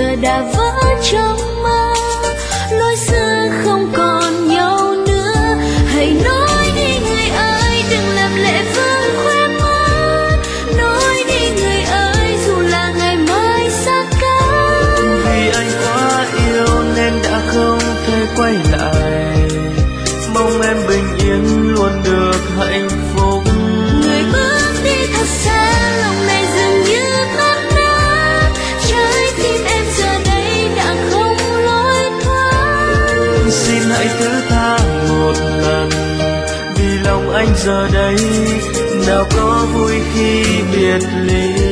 giờ đã vỡ trong mơ, lối xưa không còn nhau nữa. Hãy nói đi người ơi, đừng làm lệ vương khóe mắt. Nói đi người ơi, dù là ngày mai xa cách. Vì anh quá yêu nên đã không thể quay lại, mong em bình yên luôn được hạnh phúc. Người bước đi thật xa, lòng này dường như tan nát. Trái tim em giờ đây đã không lối thoát. Xin hãy thứ tha một lần, vì lòng anh giờ đây nào có vui khi biệt ly.